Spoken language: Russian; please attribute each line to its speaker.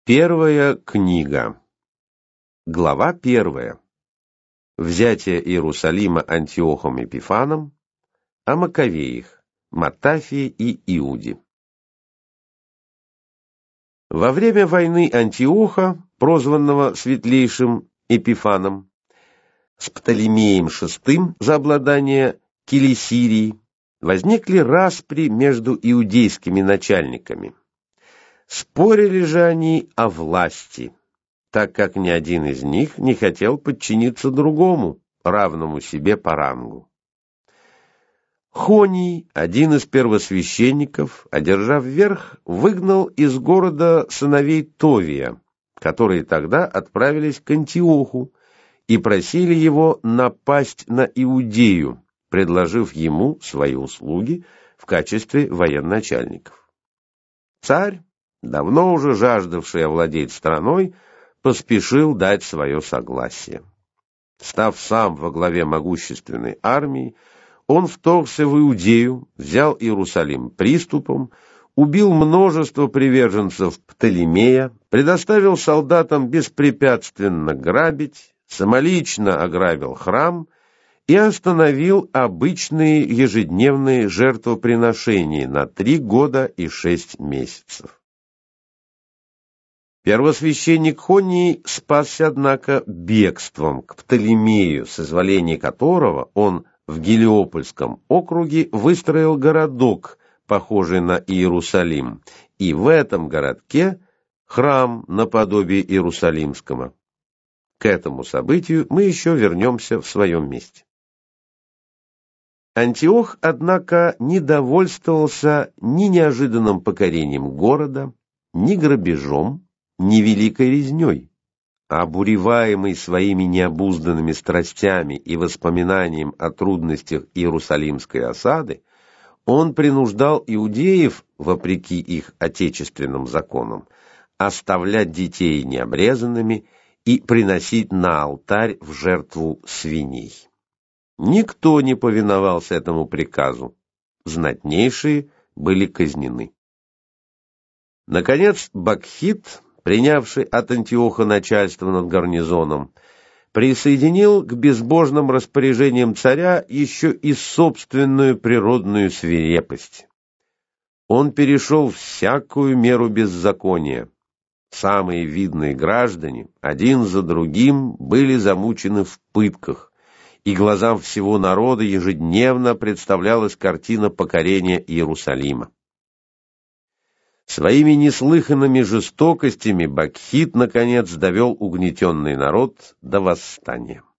Speaker 1: Первая книга. Глава 1. Взятие Иерусалима Антиохом Эпифаном, о Маковеях, Матафии и Иуде. Во время войны Антиоха, прозванного Светлейшим Эпифаном, с Птолемеем VI за обладание Килисирией, возникли распри между иудейскими начальниками. Спорили же они о власти, так как ни один из них не хотел подчиниться другому, равному себе по рангу. Хоний, один из первосвященников, одержав верх, выгнал из города сыновей Товия, которые тогда отправились к Антиоху и просили его напасть на Иудею, предложив ему свои услуги в качестве военачальников. Царь, давно уже жаждавший овладеть страной, поспешил дать свое согласие. Став сам во главе могущественной армии, он вторгся в Иудею, взял Иерусалим приступом, убил множество приверженцев Птолемея, предоставил солдатам беспрепятственно грабить, самолично ограбил храм и остановил обычные ежедневные жертвоприношения на 3 года и 6 месяцев. Первосвященник Хоний спасся, однако, бегством к Птолемею, с изволения которого он в Гелиопольском округе выстроил городок, похожий на Иерусалим, и в этом городке храм наподобие Иерусалимского. К этому событию мы еще вернемся в своем месте. Антиох, однако, не довольствовался ни неожиданным покорением города, ни грабежом, ни великой резней. Обуреваемый своими необузданными страстями и воспоминанием о трудностях Иерусалимской осады, он принуждал иудеев, вопреки их отечественным законам, оставлять детей необрезанными и приносить на алтарь в жертву свиней. Никто не повиновался этому приказу, знатнейшие были казнены. Наконец, Бакхит, принявший от Антиоха начальство над гарнизоном, присоединил к безбожным распоряжениям царя еще и собственную природную свирепость. Он перешел всякую меру беззакония. Самые видные граждане, один за другим, были замучены в пытках, и глазам всего народа ежедневно представлялась картина покорения Иерусалима. Своими неслыханными жестокостями Бакхит, наконец, довел угнетенный народ до восстания.